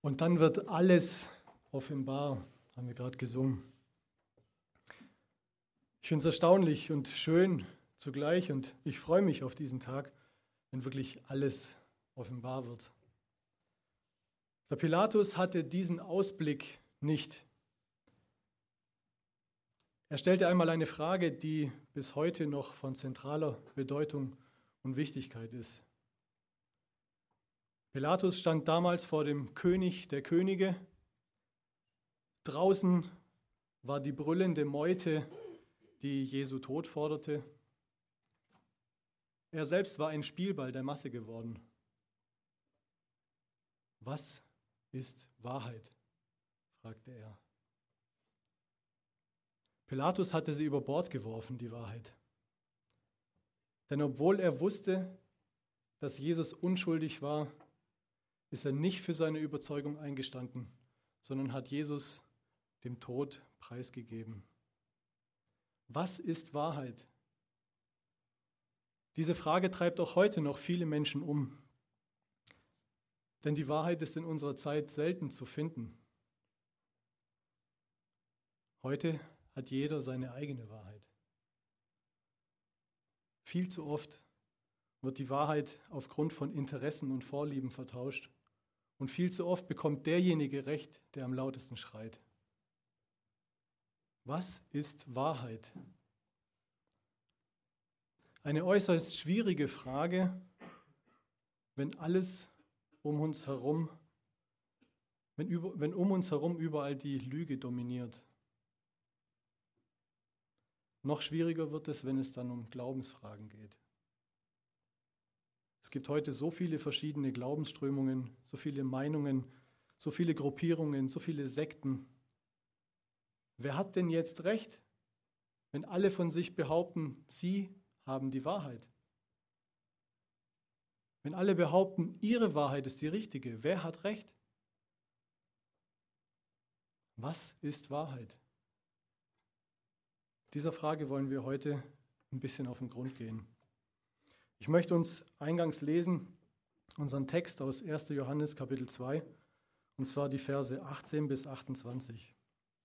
Und dann wird alles offenbar, haben wir gerade gesungen. Ich finde es erstaunlich und schön zugleich und ich freue mich auf diesen Tag, wenn wirklich alles offenbar wird. Der Pilatus hatte diesen Ausblick nicht. Er stellte einmal eine Frage, die bis heute noch von zentraler Bedeutung und Wichtigkeit ist. Pilatus stand damals vor dem König der Könige. Draußen war die brüllende Meute, die Jesu Tod forderte. Er selbst war ein Spielball der Masse geworden. Was ist Wahrheit? Fragte er. Pilatus hatte sie über Bord geworfen, die Wahrheit. Denn obwohl er wusste, dass Jesus unschuldig war, ist er nicht für seine Überzeugung eingestanden, sondern hat Jesus dem Tod preisgegeben. Was ist Wahrheit? Diese Frage treibt auch heute noch viele Menschen um. Denn die Wahrheit ist in unserer Zeit selten zu finden. Heute hat jeder seine eigene Wahrheit. Viel zu oft wird die Wahrheit aufgrund von Interessen und Vorlieben vertauscht. Und viel zu oft bekommt derjenige Recht, der am lautesten schreit. Was ist Wahrheit? Eine äußerst schwierige Frage, wenn um uns herum überall die Lüge dominiert. Noch schwieriger wird es, wenn es dann um Glaubensfragen geht. Es gibt heute so viele verschiedene Glaubensströmungen, so viele Meinungen, so viele Gruppierungen, so viele Sekten. Wer hat denn jetzt recht, wenn alle von sich behaupten, sie haben die Wahrheit? Wenn alle behaupten, ihre Wahrheit ist die richtige, wer hat recht? Was ist Wahrheit? Dieser Frage wollen wir heute ein bisschen auf den Grund gehen. Ich möchte uns eingangs lesen, unseren Text aus 1. Johannes Kapitel 2, und zwar die Verse 18 bis 28.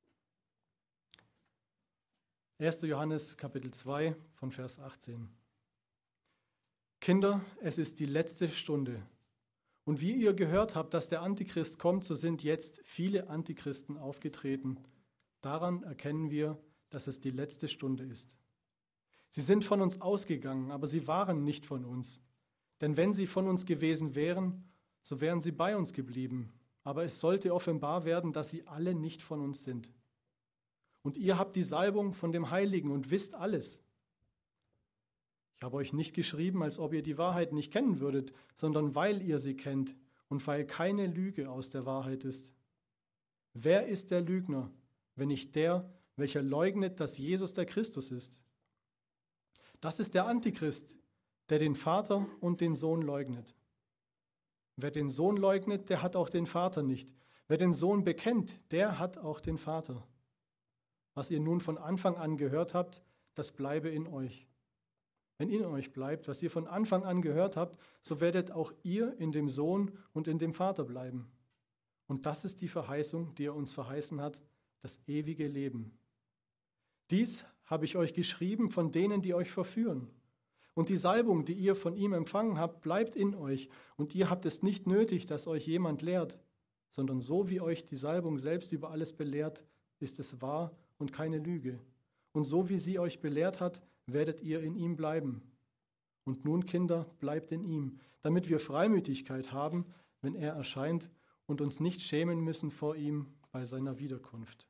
1. Johannes Kapitel 2 von Vers 18. Kinder, es ist die letzte Stunde. Und wie ihr gehört habt, dass der Antichrist kommt, so sind jetzt viele Antichristen aufgetreten. Daran erkennen wir, dass es die letzte Stunde ist. Sie sind von uns ausgegangen, aber sie waren nicht von uns. Denn wenn sie von uns gewesen wären, so wären sie bei uns geblieben. Aber es sollte offenbar werden, dass sie alle nicht von uns sind. Und ihr habt die Salbung von dem Heiligen und wisst alles. Ich habe euch nicht geschrieben, als ob ihr die Wahrheit nicht kennen würdet, sondern weil ihr sie kennt und weil keine Lüge aus der Wahrheit ist. Wer ist der Lügner, wenn nicht der, welcher leugnet, dass Jesus der Christus ist? Das ist der Antichrist, der den Vater und den Sohn leugnet. Wer den Sohn leugnet, der hat auch den Vater nicht. Wer den Sohn bekennt, der hat auch den Vater. Was ihr nun von Anfang an gehört habt, das bleibe in euch. Wenn in euch bleibt, was ihr von Anfang an gehört habt, so werdet auch ihr in dem Sohn und in dem Vater bleiben. Und das ist die Verheißung, die er uns verheißen hat, das ewige Leben. Dies habe ich euch geschrieben von denen, die euch verführen. Und die Salbung, die ihr von ihm empfangen habt, bleibt in euch. Und ihr habt es nicht nötig, dass euch jemand lehrt, sondern so wie euch die Salbung selbst über alles belehrt, ist es wahr und keine Lüge. Und so wie sie euch belehrt hat, werdet ihr in ihm bleiben. Und nun, Kinder, bleibt in ihm, damit wir Freimütigkeit haben, wenn er erscheint und uns nicht schämen müssen vor ihm bei seiner Wiederkunft.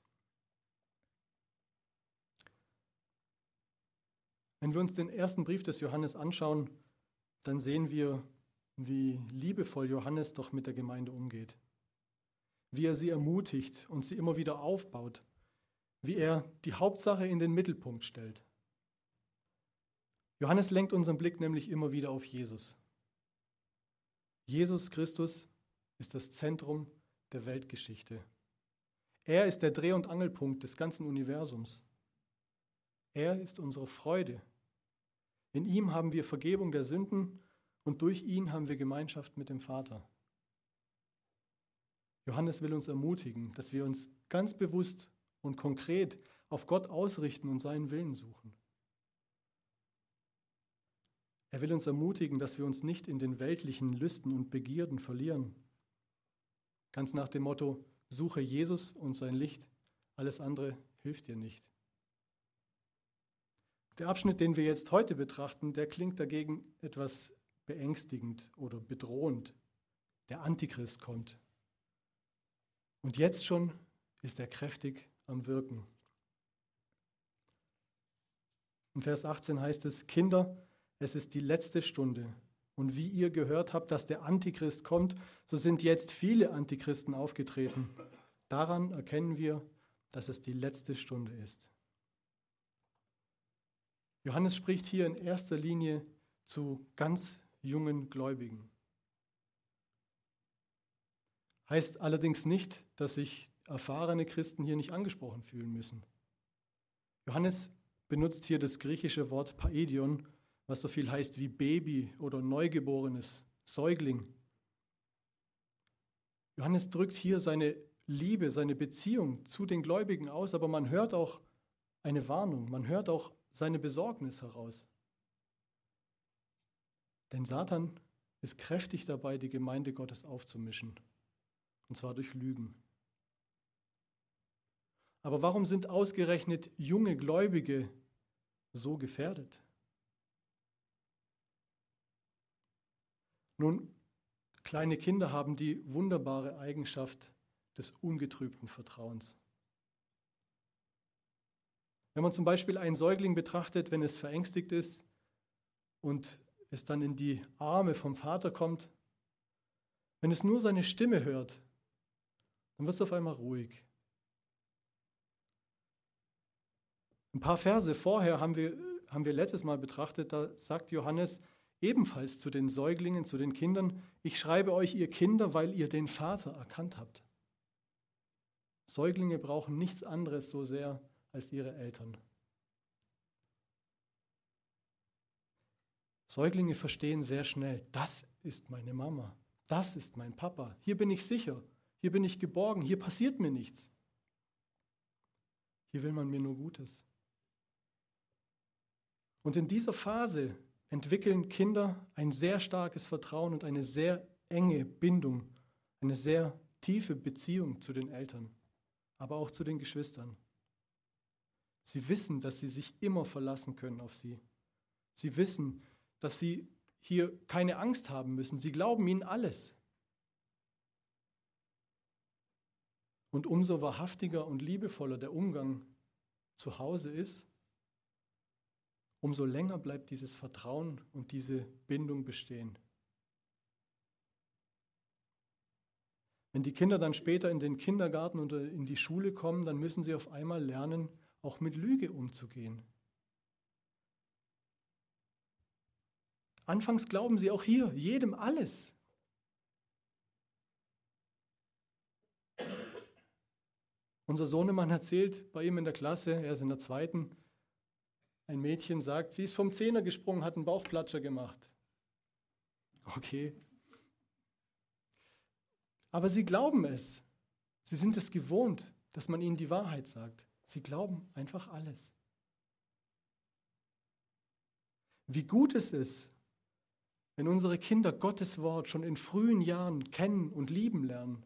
Wenn wir uns den ersten Brief des Johannes anschauen, dann sehen wir, wie liebevoll Johannes doch mit der Gemeinde umgeht. Wie er sie ermutigt und sie immer wieder aufbaut. Wie er die Hauptsache in den Mittelpunkt stellt. Johannes lenkt unseren Blick nämlich immer wieder auf Jesus. Jesus Christus ist das Zentrum der Weltgeschichte. Er ist der Dreh- und Angelpunkt des ganzen Universums. Er ist unsere Freude. In ihm haben wir Vergebung der Sünden und durch ihn haben wir Gemeinschaft mit dem Vater. Johannes will uns ermutigen, dass wir uns ganz bewusst und konkret auf Gott ausrichten und seinen Willen suchen. Er will uns ermutigen, dass wir uns nicht in den weltlichen Lüsten und Begierden verlieren. Ganz nach dem Motto, suche Jesus und sein Licht, alles andere hilft dir nicht. Der Abschnitt, den wir jetzt heute betrachten, der klingt dagegen etwas beängstigend oder bedrohend. Der Antichrist kommt. Und jetzt schon ist er kräftig am Wirken. Im Vers 18 heißt es, Kinder, es ist die letzte Stunde. Und wie ihr gehört habt, dass der Antichrist kommt, so sind jetzt viele Antichristen aufgetreten. Daran erkennen wir, dass es die letzte Stunde ist. Johannes spricht hier in erster Linie zu ganz jungen Gläubigen. Heißt allerdings nicht, dass sich erfahrene Christen hier nicht angesprochen fühlen müssen. Johannes benutzt hier das griechische Wort Paedion, was so viel heißt wie Baby oder Neugeborenes, Säugling. Johannes drückt hier seine Liebe, seine Beziehung zu den Gläubigen aus, aber man hört auch eine Warnung, man hört auch seine Besorgnis heraus. Denn Satan ist kräftig dabei, die Gemeinde Gottes aufzumischen, und zwar durch Lügen. Aber warum sind ausgerechnet junge Gläubige so gefährdet? Nun, kleine Kinder haben die wunderbare Eigenschaft des ungetrübten Vertrauens. Wenn man zum Beispiel einen Säugling betrachtet, wenn es verängstigt ist und es dann in die Arme vom Vater kommt, wenn es nur seine Stimme hört, dann wird es auf einmal ruhig. Ein paar Verse vorher haben wir letztes Mal betrachtet, da sagt Johannes ebenfalls zu den Säuglingen, zu den Kindern, ich schreibe euch, ihr Kinder, weil ihr den Vater erkannt habt. Säuglinge brauchen nichts anderes so sehr als ihre Eltern. Säuglinge verstehen sehr schnell, das ist meine Mama, das ist mein Papa, hier bin ich sicher, hier bin ich geborgen, hier passiert mir nichts. Hier will man mir nur Gutes. Und in dieser Phase entwickeln Kinder ein sehr starkes Vertrauen und eine sehr enge Bindung, eine sehr tiefe Beziehung zu den Eltern, aber auch zu den Geschwistern. Sie wissen, dass sie sich immer verlassen können auf sie. Sie wissen, dass sie hier keine Angst haben müssen. Sie glauben ihnen alles. Und umso wahrhaftiger und liebevoller der Umgang zu Hause ist, umso länger bleibt dieses Vertrauen und diese Bindung bestehen. Wenn die Kinder dann später in den Kindergarten oder in die Schule kommen, dann müssen sie auf einmal lernen, auch mit Lüge umzugehen. Anfangs glauben sie auch hier jedem alles. Unser Sohnemann erzählt bei ihm in der Klasse, er ist in der 2., ein Mädchen sagt, sie ist vom Zehner gesprungen, hat einen Bauchplatscher gemacht. Okay. Aber sie glauben es. Sie sind es gewohnt, dass man ihnen die Wahrheit sagt. Sie glauben einfach alles. Wie gut es ist, wenn unsere Kinder Gottes Wort schon in frühen Jahren kennen und lieben lernen.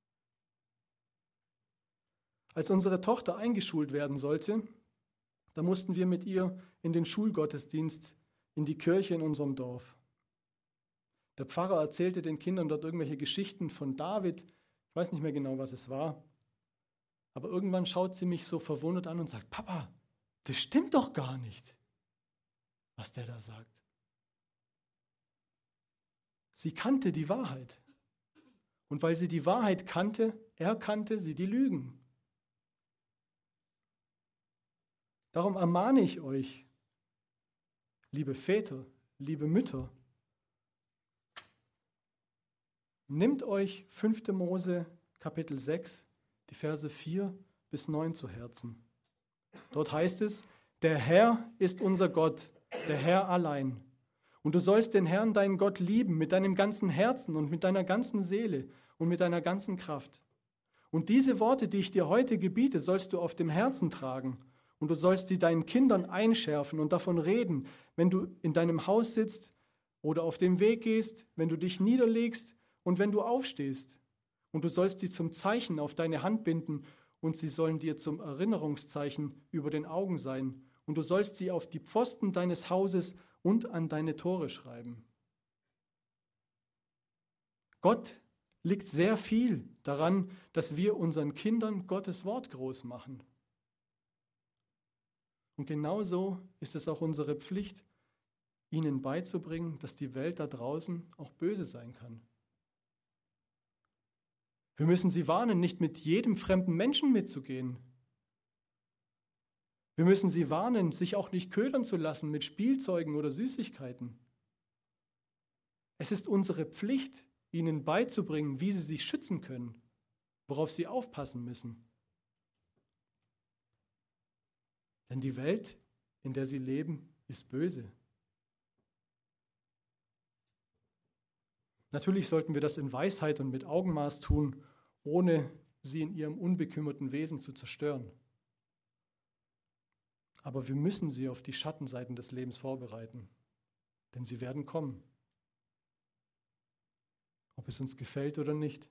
Als unsere Tochter eingeschult werden sollte, da mussten wir mit ihr in den Schulgottesdienst, in die Kirche in unserem Dorf. Der Pfarrer erzählte den Kindern dort irgendwelche Geschichten von David. Ich weiß nicht mehr genau, was es war. Aber irgendwann schaut sie mich so verwundert an und sagt, Papa, das stimmt doch gar nicht, was der da sagt. Sie kannte die Wahrheit. Und weil sie die Wahrheit kannte, erkannte sie die Lügen. Darum ermahne ich euch, liebe Väter, liebe Mütter, nehmt euch 5. Mose Kapitel 6, die Verse 4 bis 9 zu Herzen. Dort heißt es, der Herr ist unser Gott, der Herr allein. Und du sollst den Herrn, deinen Gott, lieben mit deinem ganzen Herzen und mit deiner ganzen Seele und mit deiner ganzen Kraft. Und diese Worte, die ich dir heute gebiete, sollst du auf dem Herzen tragen. Und du sollst sie deinen Kindern einschärfen und davon reden, wenn du in deinem Haus sitzt oder auf dem Weg gehst, wenn du dich niederlegst und wenn du aufstehst. Und du sollst sie zum Zeichen auf deine Hand binden und sie sollen dir zum Erinnerungszeichen über den Augen sein. Und du sollst sie auf die Pfosten deines Hauses und an deine Tore schreiben. Gott liegt sehr viel daran, dass wir unseren Kindern Gottes Wort groß machen. Und genauso ist es auch unsere Pflicht, ihnen beizubringen, dass die Welt da draußen auch böse sein kann. Wir müssen sie warnen, nicht mit jedem fremden Menschen mitzugehen. Wir müssen sie warnen, sich auch nicht ködern zu lassen mit Spielzeugen oder Süßigkeiten. Es ist unsere Pflicht, ihnen beizubringen, wie sie sich schützen können, worauf sie aufpassen müssen. Denn die Welt, in der sie leben, ist böse. Natürlich sollten wir das in Weisheit und mit Augenmaß tun, ohne sie in ihrem unbekümmerten Wesen zu zerstören. Aber wir müssen sie auf die Schattenseiten des Lebens vorbereiten, denn sie werden kommen. Ob es uns gefällt oder nicht.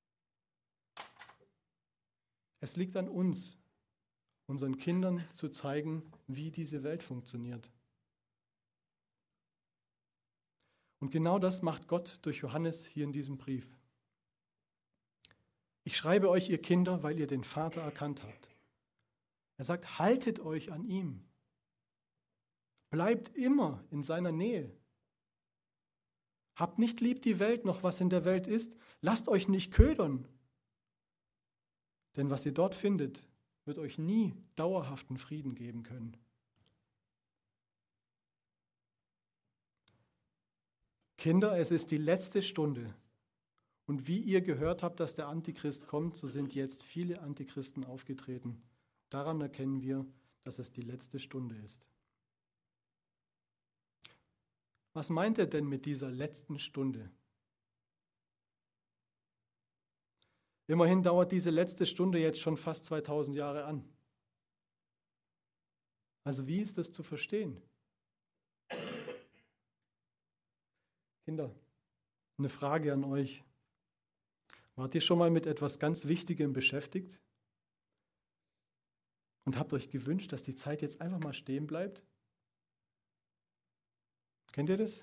Es liegt an uns, unseren Kindern zu zeigen, wie diese Welt funktioniert. Und genau das macht Gott durch Johannes hier in diesem Brief. Ich schreibe euch, ihr Kinder, weil ihr den Vater erkannt habt. Er sagt, haltet euch an ihm. Bleibt immer in seiner Nähe. Habt nicht lieb die Welt noch, was in der Welt ist. Lasst euch nicht ködern. Denn was ihr dort findet, wird euch nie dauerhaften Frieden geben können. Kinder, es ist die letzte Stunde. Und wie ihr gehört habt, dass der Antichrist kommt, so sind jetzt viele Antichristen aufgetreten. Daran erkennen wir, dass es die letzte Stunde ist. Was meint er denn mit dieser letzten Stunde? Immerhin dauert diese letzte Stunde jetzt schon fast 2000 Jahre an. Also wie ist das zu verstehen? Kinder, eine Frage an euch. Wart ihr schon mal mit etwas ganz Wichtigem beschäftigt und habt euch gewünscht, dass die Zeit jetzt einfach mal stehen bleibt? Kennt ihr das?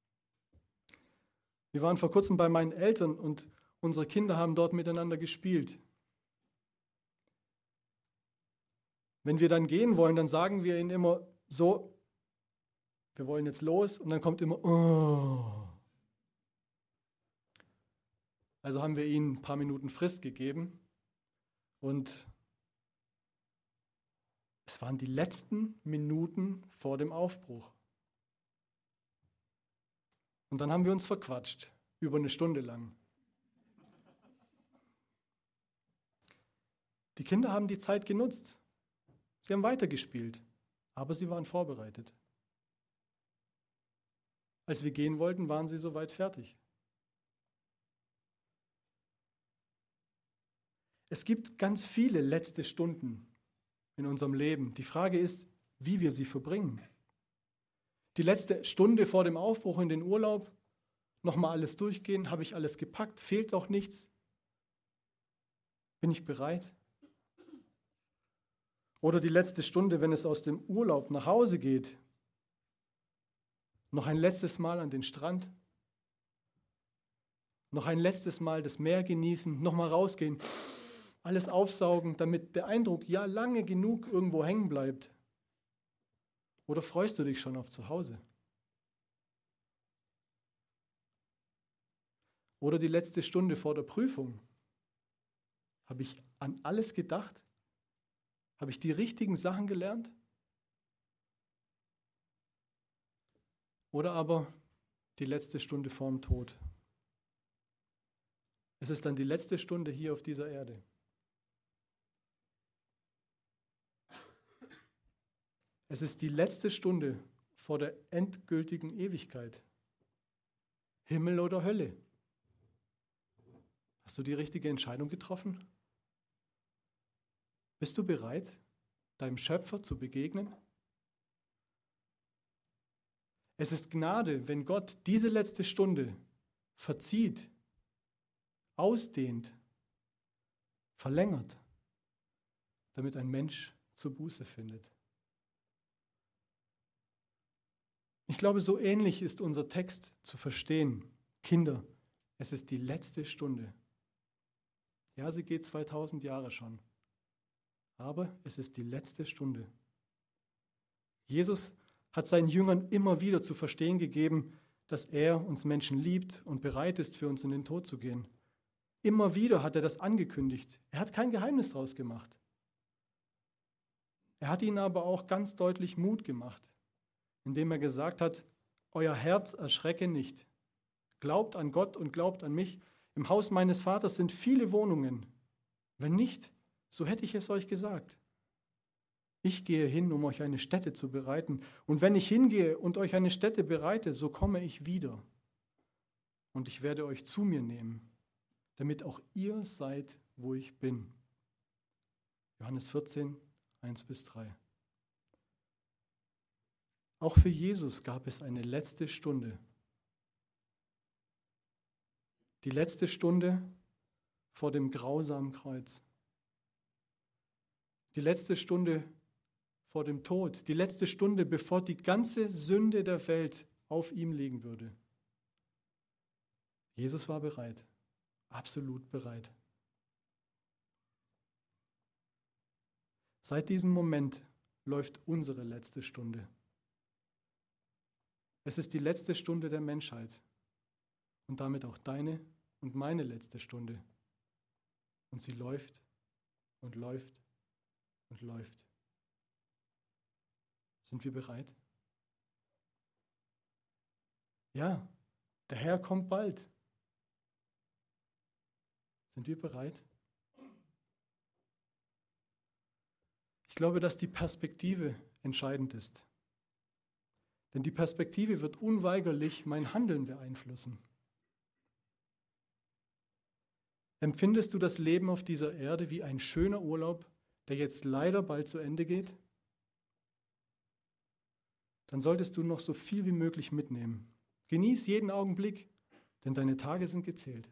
Wir waren vor kurzem bei meinen Eltern und unsere Kinder haben dort miteinander gespielt. Wenn wir dann gehen wollen, dann sagen wir ihnen immer so, wir wollen jetzt los und dann kommt immer, oh. Also haben wir ihnen ein paar Minuten Frist gegeben und es waren die letzten Minuten vor dem Aufbruch. Und dann haben wir uns verquatscht, über eine Stunde lang. Die Kinder haben die Zeit genutzt. Sie haben weitergespielt, aber sie waren vorbereitet. Als wir gehen wollten, waren sie soweit fertig. Es gibt ganz viele letzte Stunden in unserem Leben. Die Frage ist, wie wir sie verbringen. Die letzte Stunde vor dem Aufbruch in den Urlaub, nochmal alles durchgehen, habe ich alles gepackt, fehlt auch nichts? Bin ich bereit? Oder die letzte Stunde, wenn es aus dem Urlaub nach Hause geht, noch ein letztes Mal an den Strand, noch ein letztes Mal das Meer genießen, nochmal rausgehen, alles aufsaugen, damit der Eindruck ja lange genug irgendwo hängen bleibt. Oder freust du dich schon auf zu Hause? Oder die letzte Stunde vor der Prüfung. Habe ich an alles gedacht? Habe ich die richtigen Sachen gelernt? Oder aber die letzte Stunde vorm Tod. Es ist dann die letzte Stunde hier auf dieser Erde. Es ist die letzte Stunde vor der endgültigen Ewigkeit. Himmel oder Hölle? Hast du die richtige Entscheidung getroffen? Bist du bereit, deinem Schöpfer zu begegnen? Es ist Gnade, wenn Gott diese letzte Stunde verzieht, ausdehnt, verlängert, damit ein Mensch zur Buße findet. Ich glaube, so ähnlich ist unser Text zu verstehen. Kinder, es ist die letzte Stunde. Ja, sie geht 2000 Jahre schon. Aber es ist die letzte Stunde. Jesus hat seinen Jüngern immer wieder zu verstehen gegeben, dass er uns Menschen liebt und bereit ist, für uns in den Tod zu gehen. Immer wieder hat er das angekündigt. Er hat kein Geheimnis daraus gemacht. Er hat ihnen aber auch ganz deutlich Mut gemacht, indem er gesagt hat, euer Herz erschrecke nicht. Glaubt an Gott und glaubt an mich. Im Haus meines Vaters sind viele Wohnungen. Wenn nicht, so hätte ich es euch gesagt. Ich gehe hin, um euch eine Stätte zu bereiten. Und wenn ich hingehe und euch eine Stätte bereite, so komme ich wieder. Und ich werde euch zu mir nehmen, damit auch ihr seid, wo ich bin. Johannes 14, 1-3. Auch für Jesus gab es eine letzte Stunde. Die letzte Stunde vor dem grausamen Kreuz. Die letzte Stunde vor dem Tod. Die letzte Stunde, bevor die ganze Sünde der Welt auf ihm liegen würde. Jesus war bereit, absolut bereit. Seit diesem Moment läuft unsere letzte Stunde. Es ist die letzte Stunde der Menschheit und damit auch deine und meine letzte Stunde. Und sie läuft und läuft und läuft. Sind wir bereit? Ja, der Herr kommt bald. Sind wir bereit? Ich glaube, dass die Perspektive entscheidend ist. Denn die Perspektive wird unweigerlich mein Handeln beeinflussen. Empfindest du das Leben auf dieser Erde wie ein schöner Urlaub, der jetzt leider bald zu Ende geht? Dann solltest du noch so viel wie möglich mitnehmen. Genieß jeden Augenblick, denn deine Tage sind gezählt.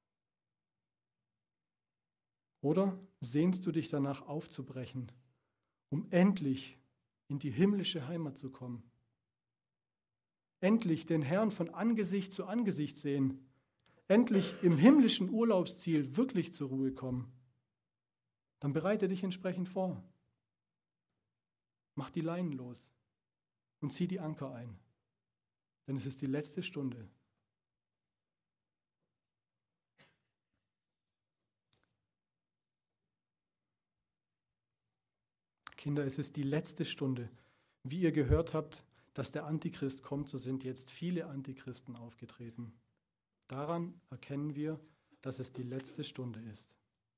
Oder sehnst du dich danach aufzubrechen, um endlich in die himmlische Heimat zu kommen? Endlich den Herrn von Angesicht zu Angesicht sehen, endlich im himmlischen Urlaubsziel wirklich zur Ruhe kommen. Dann bereite dich entsprechend vor. Mach die Leinen los und zieh die Anker ein, denn es ist die letzte Stunde. Kinder, es ist die letzte Stunde. Wie ihr gehört habt, dass der Antichrist kommt, so sind jetzt viele Antichristen aufgetreten. Daran erkennen wir, dass es die letzte Stunde ist.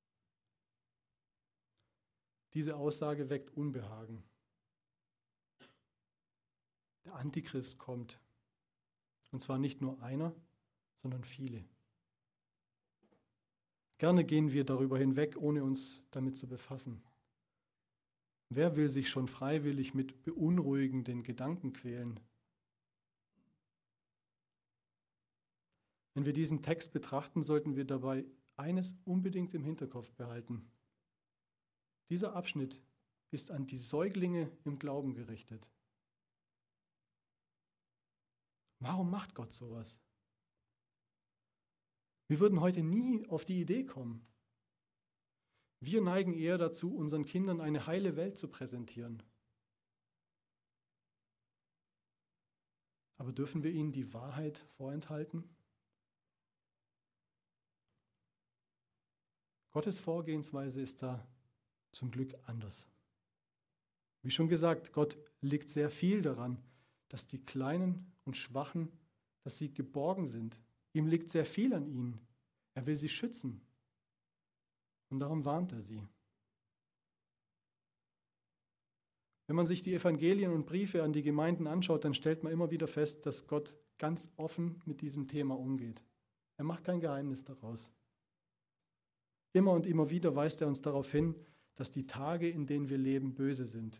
Diese Aussage weckt Unbehagen. Der Antichrist kommt. Und zwar nicht nur einer, sondern viele. Gerne gehen wir darüber hinweg, ohne uns damit zu befassen. Wer will sich schon freiwillig mit beunruhigenden Gedanken quälen? Wenn wir diesen Text betrachten, sollten wir dabei eines unbedingt im Hinterkopf behalten. Dieser Abschnitt ist an die Säuglinge im Glauben gerichtet. Warum macht Gott sowas? Wir würden heute nie auf die Idee kommen. Wir neigen eher dazu, unseren Kindern eine heile Welt zu präsentieren. Aber dürfen wir ihnen die Wahrheit vorenthalten? Gottes Vorgehensweise ist da zum Glück anders. Wie schon gesagt, Gott legt sehr viel daran, dass die Kleinen und Schwachen, dass sie geborgen sind. Ihm liegt sehr viel an ihnen. Er will sie schützen. Und darum warnt er sie. Wenn man sich die Evangelien und Briefe an die Gemeinden anschaut, dann stellt man immer wieder fest, dass Gott ganz offen mit diesem Thema umgeht. Er macht kein Geheimnis daraus. Immer und immer wieder weist er uns darauf hin, dass die Tage, in denen wir leben, böse sind.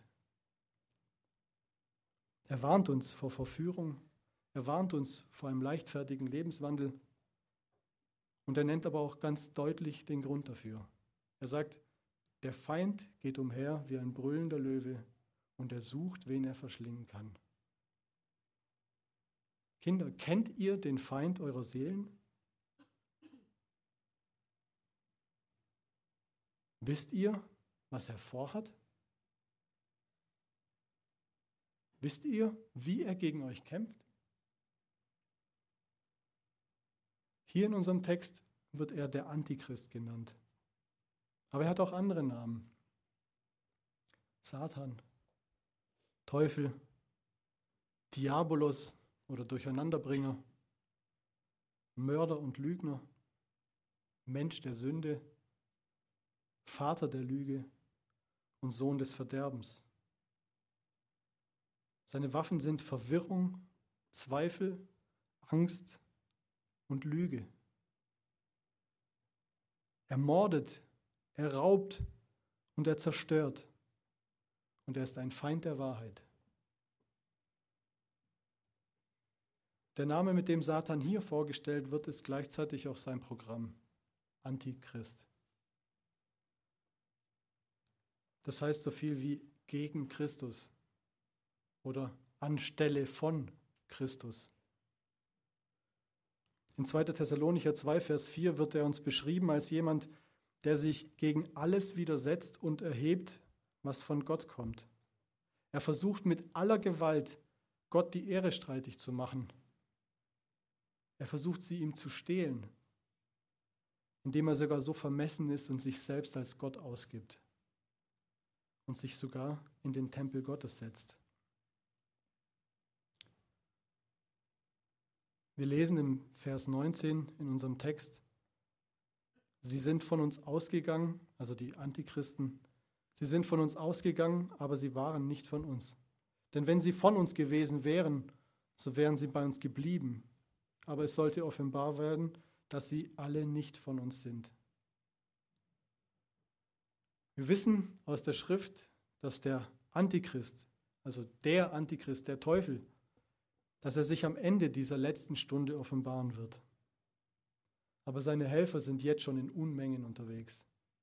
Er warnt uns vor Verführung, er warnt uns vor einem leichtfertigen Lebenswandel und er nennt aber auch ganz deutlich den Grund dafür. Er sagt, der Feind geht umher wie ein brüllender Löwe und er sucht, wen er verschlingen kann. Kinder, kennt ihr den Feind eurer Seelen? Wisst ihr, was er vorhat? Wisst ihr, wie er gegen euch kämpft? Hier in unserem Text wird er der Antichrist genannt. Aber er hat auch andere Namen. Satan, Teufel, Diabolos oder Durcheinanderbringer, Mörder und Lügner, Mensch der Sünde, Vater der Lüge und Sohn des Verderbens. Seine Waffen sind Verwirrung, Zweifel, Angst und Lüge. Er mordet, er raubt und er zerstört. Und er ist ein Feind der Wahrheit. Der Name, mit dem Satan hier vorgestellt wird, ist gleichzeitig auch sein Programm, Antichrist. Das heißt so viel wie gegen Christus oder anstelle von Christus. In 2. Thessalonicher 2, Vers 4 wird er uns beschrieben als jemand, der sich gegen alles widersetzt und erhebt, was von Gott kommt. Er versucht mit aller Gewalt, Gott die Ehre streitig zu machen. Er versucht, sie ihm zu stehlen, indem er sogar so vermessen ist und sich selbst als Gott ausgibt und sich sogar in den Tempel Gottes setzt. Wir lesen im Vers 19 in unserem Text, sie sind von uns ausgegangen, also die Antichristen, sie sind von uns ausgegangen, aber sie waren nicht von uns. Denn wenn sie von uns gewesen wären, so wären sie bei uns geblieben. Aber es sollte offenbar werden, dass sie alle nicht von uns sind. Wir wissen aus der Schrift, dass der Antichrist, also der Antichrist, der Teufel, dass er sich am Ende dieser letzten Stunde offenbaren wird. Aber seine Helfer sind jetzt schon in Unmengen unterwegs.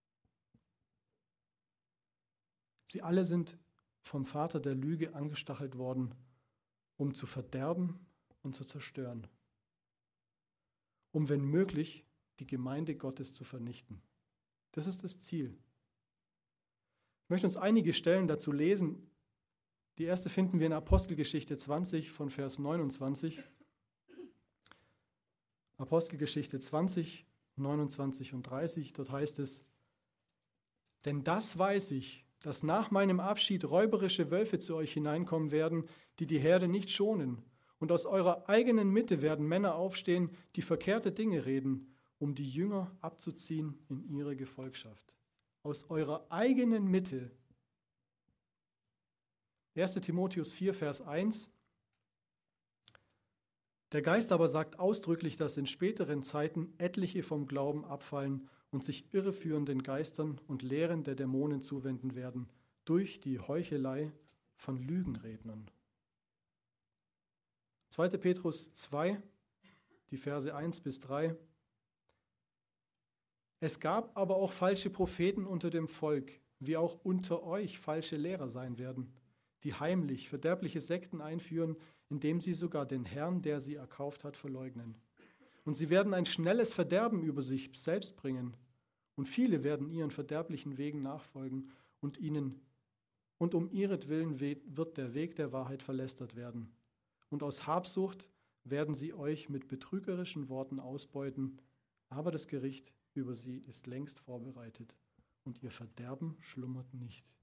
Sie alle sind vom Vater der Lüge angestachelt worden, um zu verderben und zu zerstören. Um, wenn möglich, die Gemeinde Gottes zu vernichten. Das ist das Ziel. Ich möchte uns einige Stellen dazu lesen. Die erste finden wir in Apostelgeschichte 20 von Vers 29. Apostelgeschichte 20, 29 und 30, dort heißt es, denn das weiß ich, dass nach meinem Abschied räuberische Wölfe zu euch hineinkommen werden, die die Herde nicht schonen. Und aus eurer eigenen Mitte werden Männer aufstehen, die verkehrte Dinge reden, um die Jünger abzuziehen in ihre Gefolgschaft. Aus eurer eigenen Mitte. 1. Timotheus 4, Vers 1. Der Geist aber sagt ausdrücklich, dass in späteren Zeiten etliche vom Glauben abfallen und sich irreführenden Geistern und Lehren der Dämonen zuwenden werden, durch die Heuchelei von Lügenrednern. 2. Petrus 2, die Verse 1 bis 3. Es gab aber auch falsche Propheten unter dem Volk, wie auch unter euch falsche Lehrer sein werden, die heimlich verderbliche Sekten einführen, indem sie sogar den Herrn, der sie erkauft hat, verleugnen. Und sie werden ein schnelles Verderben über sich selbst bringen. Und viele werden ihren verderblichen Wegen nachfolgen und um ihretwillen wird der Weg der Wahrheit verlästert werden. Und aus Habsucht werden sie euch mit betrügerischen Worten ausbeuten, aber das Gericht über sie ist längst vorbereitet und ihr Verderben schlummert nicht.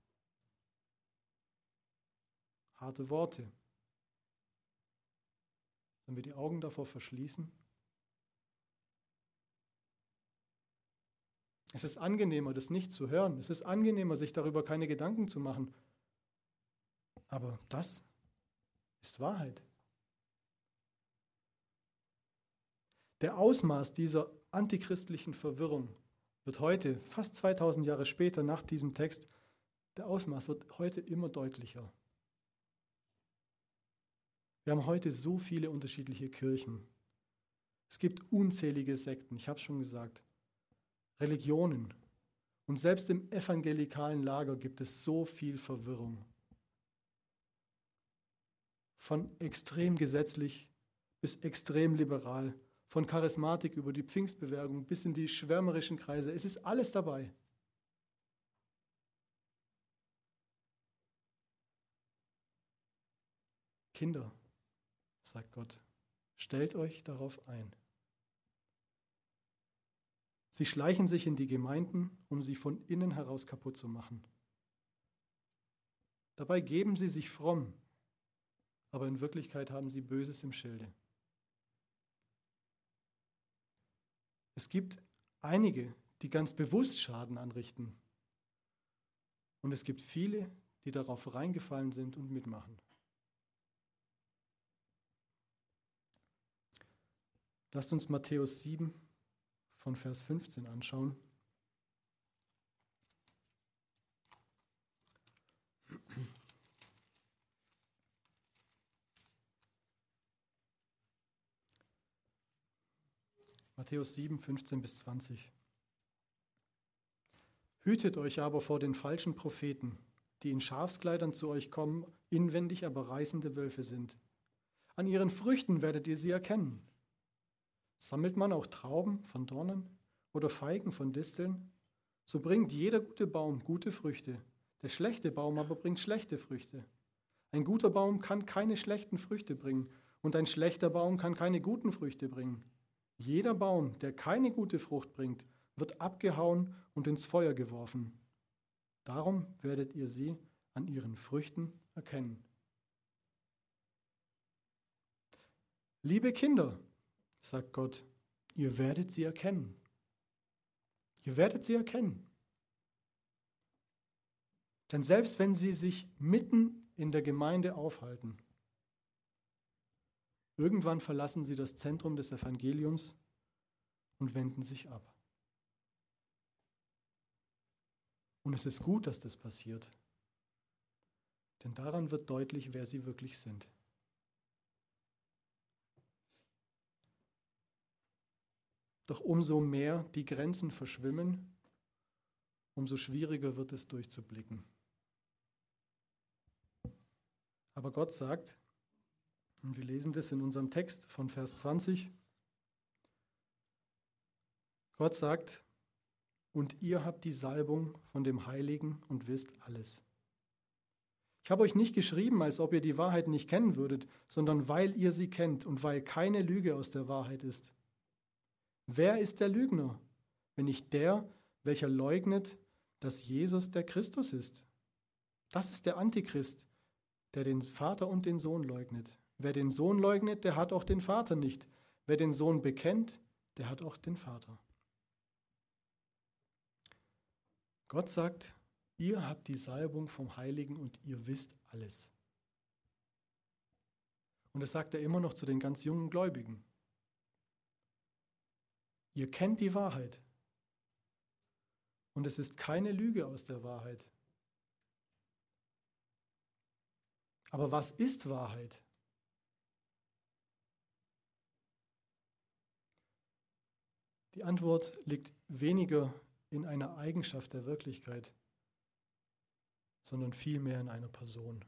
Harte Worte. Sollen wir die Augen davor verschließen? Es ist angenehmer, das nicht zu hören. Es ist angenehmer, sich darüber keine Gedanken zu machen. Aber das ist Wahrheit. Der Ausmaß dieser antichristlichen Verwirrung wird heute, fast 2000 Jahre später nach diesem Text, der Ausmaß wird heute immer deutlicher. Wir haben heute so viele unterschiedliche Kirchen. Es gibt unzählige Sekten, ich habe es schon gesagt, Religionen. Und selbst im evangelikalen Lager gibt es so viel Verwirrung. Von extrem gesetzlich bis extrem liberal, von Charismatik über die Pfingstbewegung bis in die schwärmerischen Kreise. Es ist alles dabei. Kinder, sagt Gott, stellt euch darauf ein. Sie schleichen sich in die Gemeinden, um sie von innen heraus kaputt zu machen. Dabei geben sie sich fromm, aber in Wirklichkeit haben sie Böses im Schilde. Es gibt einige, die ganz bewusst Schaden anrichten. Und es gibt viele, die darauf reingefallen sind und mitmachen. Lasst uns Matthäus 7 von Vers 15 anschauen. Matthäus 7, 15 bis 20. Hütet euch aber vor den falschen Propheten, die in Schafskleidern zu euch kommen, inwendig aber reißende Wölfe sind. An ihren Früchten werdet ihr sie erkennen. Sammelt man auch Trauben von Dornen oder Feigen von Disteln? So bringt jeder gute Baum gute Früchte, der schlechte Baum aber bringt schlechte Früchte. Ein guter Baum kann keine schlechten Früchte bringen und ein schlechter Baum kann keine guten Früchte bringen. Jeder Baum, der keine gute Frucht bringt, wird abgehauen und ins Feuer geworfen. Darum werdet ihr sie an ihren Früchten erkennen. Liebe Kinder, sagt Gott, ihr werdet sie erkennen. Ihr werdet sie erkennen. Denn selbst wenn sie sich mitten in der Gemeinde aufhalten, irgendwann verlassen sie das Zentrum des Evangeliums und wenden sich ab. Und es ist gut, dass das passiert, denn daran wird deutlich, wer sie wirklich sind. Doch umso mehr die Grenzen verschwimmen, umso schwieriger wird es durchzublicken. Aber Gott sagt, und wir lesen das in unserem Text von Vers 20, Gott sagt, und ihr habt die Salbung von dem Heiligen und wisst alles. Ich habe euch nicht geschrieben, als ob ihr die Wahrheit nicht kennen würdet, sondern weil ihr sie kennt und weil keine Lüge aus der Wahrheit ist. Wer ist der Lügner, wenn nicht der, welcher leugnet, dass Jesus der Christus ist? Das ist der Antichrist, der den Vater und den Sohn leugnet. Wer den Sohn leugnet, der hat auch den Vater nicht. Wer den Sohn bekennt, der hat auch den Vater. Gott sagt, ihr habt die Salbung vom Heiligen und ihr wisst alles. Und das sagt er immer noch zu den ganz jungen Gläubigen. Ihr kennt die Wahrheit. Und es ist keine Lüge aus der Wahrheit. Aber was ist Wahrheit? Die Antwort liegt weniger in einer Eigenschaft der Wirklichkeit, sondern vielmehr in einer Person.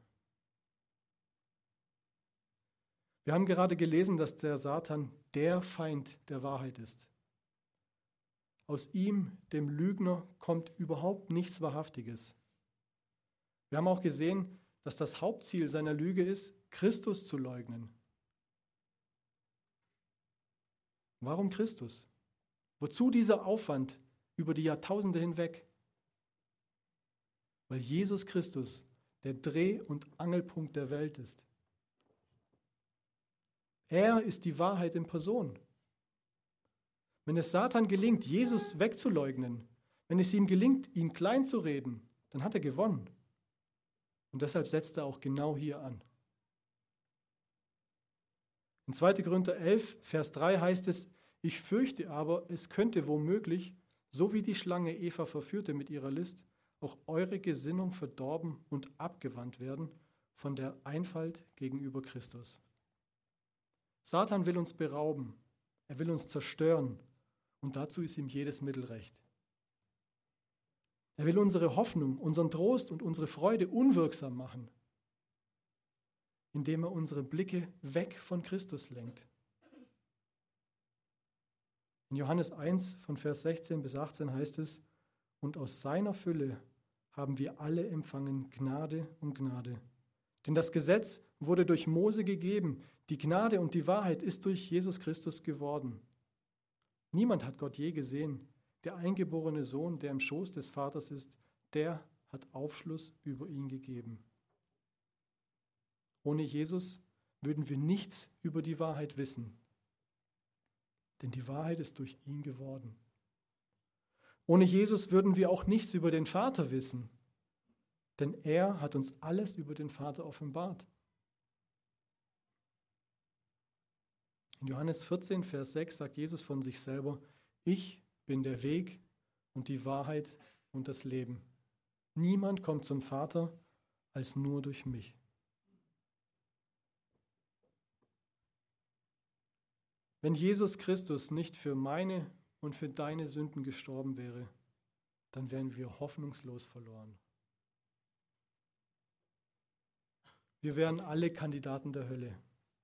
Wir haben gerade gelesen, dass der Satan der Feind der Wahrheit ist. Aus ihm, dem Lügner, kommt überhaupt nichts Wahrhaftiges. Wir haben auch gesehen, dass das Hauptziel seiner Lüge ist, Christus zu leugnen. Warum Christus? Wozu dieser Aufwand über die Jahrtausende hinweg? Weil Jesus Christus der Dreh- und Angelpunkt der Welt ist. Er ist die Wahrheit in Person. Wenn es Satan gelingt, Jesus wegzuleugnen, wenn es ihm gelingt, ihn klein zu reden, dann hat er gewonnen. Und deshalb setzt er auch genau hier an. In 2. Korinther 11, Vers 3 heißt es, ich fürchte aber, es könnte womöglich so wie die Schlange Eva verführte mit ihrer List, auch eure Gesinnung verdorben und abgewandt werden von der Einfalt gegenüber Christus. Satan will uns berauben, er will uns zerstören und dazu ist ihm jedes Mittel recht. Er will unsere Hoffnung, unseren Trost und unsere Freude unwirksam machen, indem er unsere Blicke weg von Christus lenkt. In Johannes 1 von Vers 16 bis 18 heißt es, und aus seiner Fülle haben wir alle empfangen Gnade um Gnade. Denn das Gesetz wurde durch Mose gegeben, die Gnade und die Wahrheit ist durch Jesus Christus geworden. Niemand hat Gott je gesehen. Der eingeborene Sohn, der im Schoß des Vaters ist, der hat Aufschluss über ihn gegeben. Ohne Jesus würden wir nichts über die Wahrheit wissen, denn die Wahrheit ist durch ihn geworden. Ohne Jesus würden wir auch nichts über den Vater wissen, denn er hat uns alles über den Vater offenbart. In Johannes 14, Vers 6 sagt Jesus von sich selber, ich bin der Weg und die Wahrheit und das Leben. Niemand kommt zum Vater als nur durch mich. Wenn Jesus Christus nicht für meine und für deine Sünden gestorben wäre, dann wären wir hoffnungslos verloren. Wir wären alle Kandidaten der Hölle,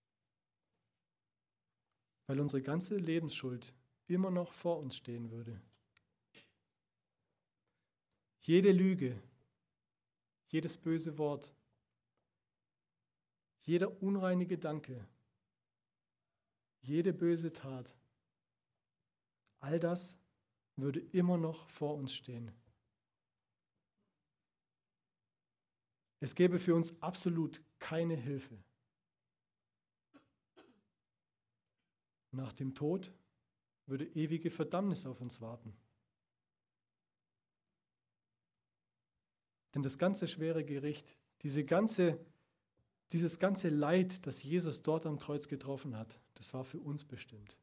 weil unsere ganze Lebensschuld immer noch vor uns stehen würde. Jede Lüge, jedes böse Wort, jeder unreine Gedanke, jede böse Tat, all das würde immer noch vor uns stehen. Es gäbe für uns absolut keine Hilfe. Nach dem Tod würde ewige Verdammnis auf uns warten. Denn das ganze schwere Gericht, dieses ganze Leid, das Jesus dort am Kreuz getroffen hat, das war für uns bestimmt.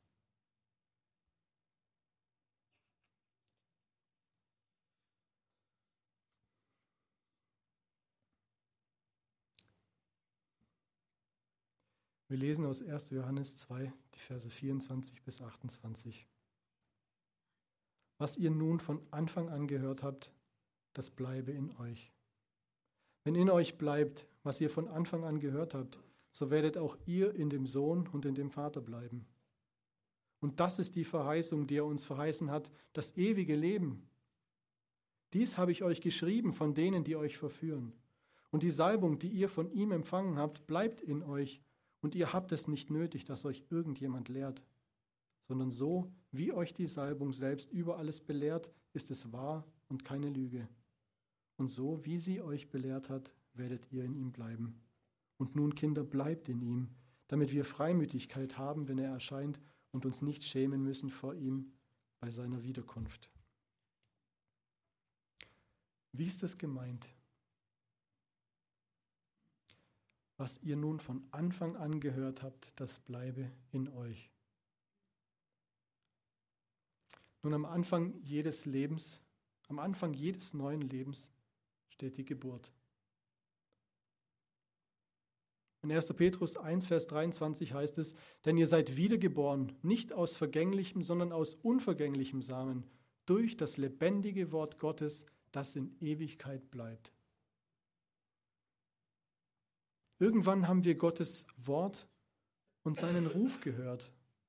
Wir lesen aus 1. Johannes 2, die Verse 24 bis 28. Was ihr nun von Anfang an gehört habt, das bleibe in euch. Wenn in euch bleibt, was ihr von Anfang an gehört habt, so werdet auch ihr in dem Sohn und in dem Vater bleiben. Und das ist die Verheißung, die er uns verheißen hat, das ewige Leben. Dies habe ich euch geschrieben von denen, die euch verführen. Und die Salbung, die ihr von ihm empfangen habt, bleibt in euch. Und ihr habt es nicht nötig, dass euch irgendjemand lehrt, sondern so, wie euch die Salbung selbst über alles belehrt, ist es wahr und keine Lüge. Und so, wie sie euch belehrt hat, werdet ihr in ihm bleiben. Und nun, Kinder, bleibt in ihm, damit wir Freimütigkeit haben, wenn er erscheint und uns nicht schämen müssen vor ihm bei seiner Wiederkunft. Wie ist das gemeint? Was ihr nun von Anfang an gehört habt, das bleibe in euch. Nun, am Anfang jedes neuen Lebens steht die Geburt. In 1. Petrus 1, Vers 23 heißt es, denn ihr seid wiedergeboren, nicht aus vergänglichem, sondern aus unvergänglichem Samen, durch das lebendige Wort Gottes, das in Ewigkeit bleibt. Irgendwann haben wir Gottes Wort und seinen Ruf gehört.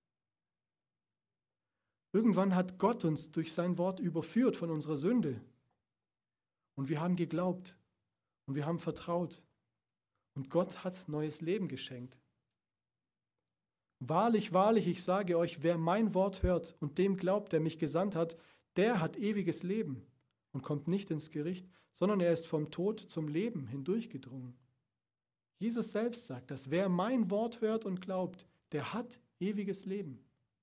Irgendwann hat Gott uns durch sein Wort überführt von unserer Sünde. Und wir haben geglaubt und wir haben vertraut. Und Gott hat neues Leben geschenkt. Wahrlich, wahrlich, ich sage euch, wer mein Wort hört und dem glaubt, der mich gesandt hat, der hat ewiges Leben und kommt nicht ins Gericht, sondern er ist vom Tod zum Leben hindurchgedrungen. Jesus selbst sagt das, wer mein Wort hört und glaubt, der hat ewiges Leben.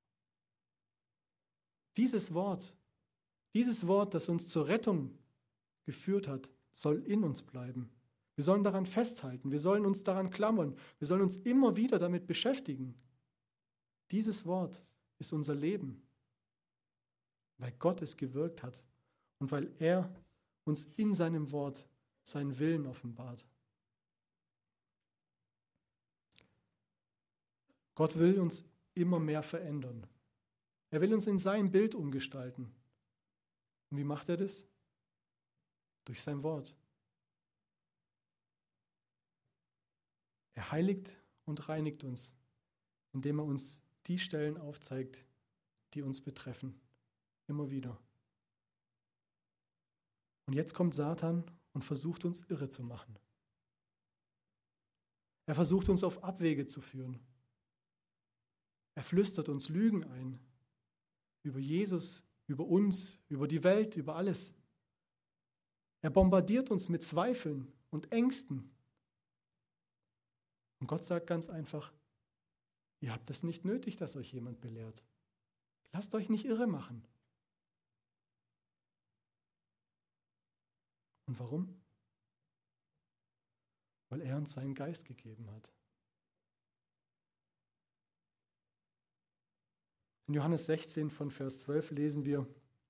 Dieses Wort, das uns zur Rettung geführt hat, soll in uns bleiben. Wir sollen daran festhalten, wir sollen uns daran klammern, wir sollen uns immer wieder damit beschäftigen. Dieses Wort ist unser Leben. weil Gott es gewirkt hat und weil er uns in seinem Wort seinen Willen offenbart. Gott will uns immer mehr verändern. Er will uns in sein Bild umgestalten. Und wie macht er das? Durch sein Wort. Er heiligt und reinigt uns, indem er uns die Stellen aufzeigt, die uns betreffen. Immer wieder. Und jetzt kommt Satan und versucht uns irre zu machen. Er versucht uns auf Abwege zu führen. Er flüstert uns Lügen ein. Über Jesus, über uns, über die Welt, über alles. Er bombardiert uns mit Zweifeln und Ängsten. Und Gott sagt ganz einfach, ihr habt es nicht nötig, dass euch jemand belehrt. Lasst euch nicht irre machen. Und warum? Weil er uns seinen Geist gegeben hat. In Johannes 16 von Vers 12 lesen wir: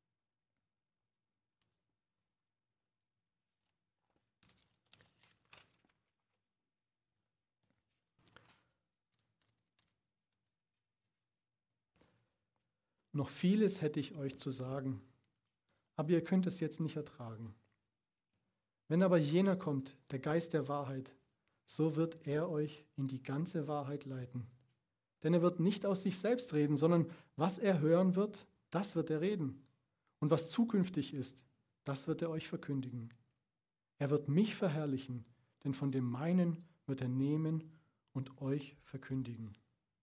Noch vieles hätte ich euch zu sagen, aber ihr könnt es jetzt nicht ertragen. Wenn aber jener kommt, der Geist der Wahrheit, so wird er euch in die ganze Wahrheit leiten. Denn er wird nicht aus sich selbst reden, sondern was er hören wird, das wird er reden. Und was zukünftig ist, das wird er euch verkündigen. Er wird mich verherrlichen, denn von dem meinen wird er nehmen und euch verkündigen.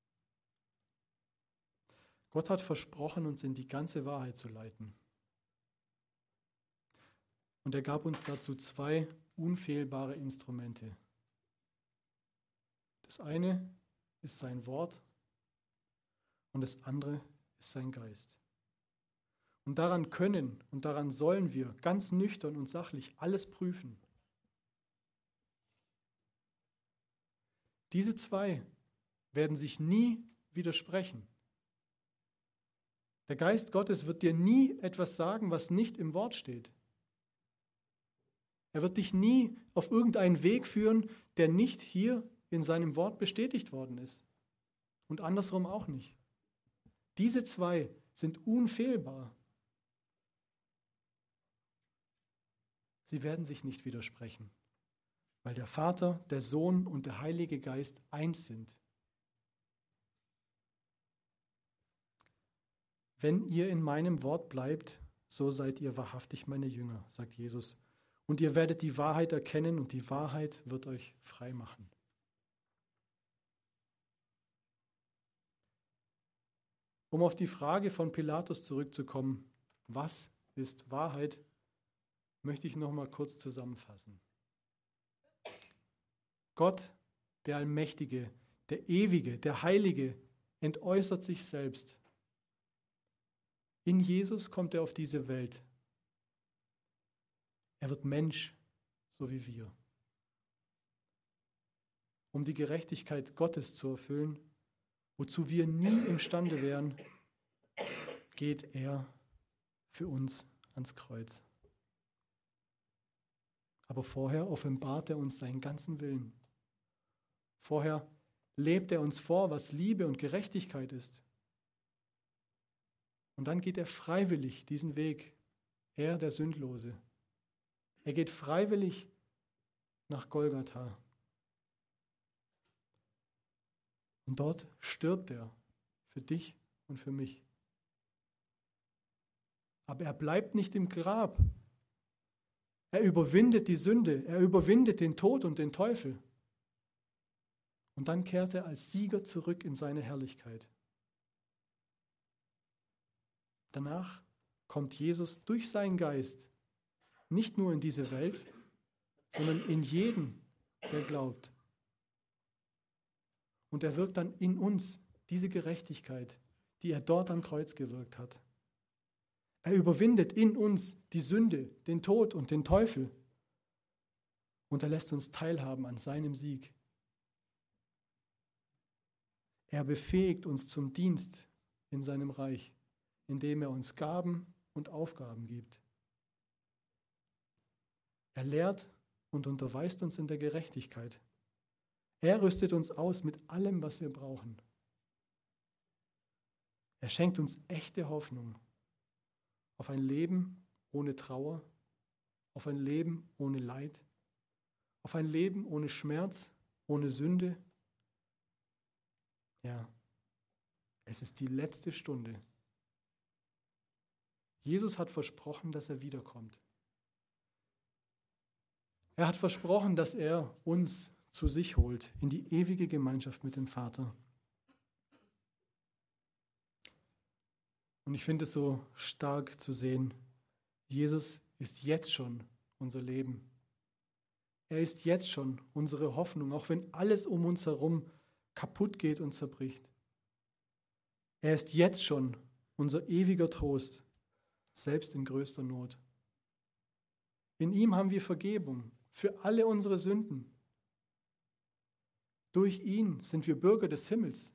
Gott hat versprochen, uns in die ganze Wahrheit zu leiten. Und er gab uns dazu 2 unfehlbare Instrumente. Das eine ist sein Wort und das andere ist sein Geist. Und daran können und daran sollen wir ganz nüchtern und sachlich alles prüfen. Diese 2 werden sich nie widersprechen. Der Geist Gottes wird dir nie etwas sagen, was nicht im Wort steht. Er wird dich nie auf irgendeinen Weg führen, der nicht hier in seinem Wort bestätigt worden ist. Und andersrum auch nicht. Diese 2 sind unfehlbar. Sie werden sich nicht widersprechen, weil der Vater, der Sohn und der Heilige Geist eins sind. Wenn ihr in meinem Wort bleibt, so seid ihr wahrhaftig meine Jünger, sagt Jesus. Und ihr werdet die Wahrheit erkennen und die Wahrheit wird euch frei machen. Um auf die Frage von Pilatus zurückzukommen, was ist Wahrheit, möchte ich noch mal kurz zusammenfassen. Gott, der Allmächtige, der Ewige, der Heilige, entäußert sich selbst. In Jesus kommt er auf diese Welt. Er wird Mensch, so wie wir. Um die Gerechtigkeit Gottes zu erfüllen, wozu wir nie imstande wären, geht er für uns ans Kreuz. Aber vorher offenbart er uns seinen ganzen Willen. Vorher lebt er uns vor, was Liebe und Gerechtigkeit ist. Und dann geht er freiwillig diesen Weg, er der Sündlose. Er geht freiwillig nach Golgatha. Und dort stirbt er für dich und für mich. Aber er bleibt nicht im Grab. Er überwindet die Sünde, er überwindet den Tod und den Teufel. Und dann kehrt er als Sieger zurück in seine Herrlichkeit. Danach kommt Jesus durch seinen Geist nicht nur in diese Welt, sondern in jeden, der glaubt. Und er wirkt dann in uns diese Gerechtigkeit, die er dort am Kreuz gewirkt hat. Er überwindet in uns die Sünde, den Tod und den Teufel. Und er lässt uns teilhaben an seinem Sieg. Er befähigt uns zum Dienst in seinem Reich, indem er uns Gaben und Aufgaben gibt. Er lehrt und unterweist uns in der Gerechtigkeit. Er rüstet uns aus mit allem, was wir brauchen. Er schenkt uns echte Hoffnung auf ein Leben ohne Trauer, auf ein Leben ohne Leid, auf ein Leben ohne Schmerz, ohne Sünde. Ja, es ist die letzte Stunde. Jesus hat versprochen, dass er wiederkommt. Er hat versprochen, dass er uns zu sich holt, in die ewige Gemeinschaft mit dem Vater. Und ich finde es so stark zu sehen, Jesus ist jetzt schon unser Leben. Er ist jetzt schon unsere Hoffnung, auch wenn alles um uns herum kaputt geht und zerbricht. Er ist jetzt schon unser ewiger Trost, selbst in größter Not. In ihm haben wir Vergebung für alle unsere Sünden. Durch ihn sind wir Bürger des Himmels.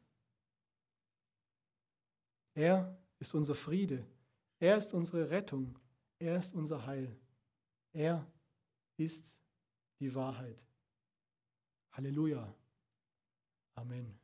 Er ist unser Friede. Er ist unsere Rettung. Er ist unser Heil. Er ist die Wahrheit. Halleluja. Amen.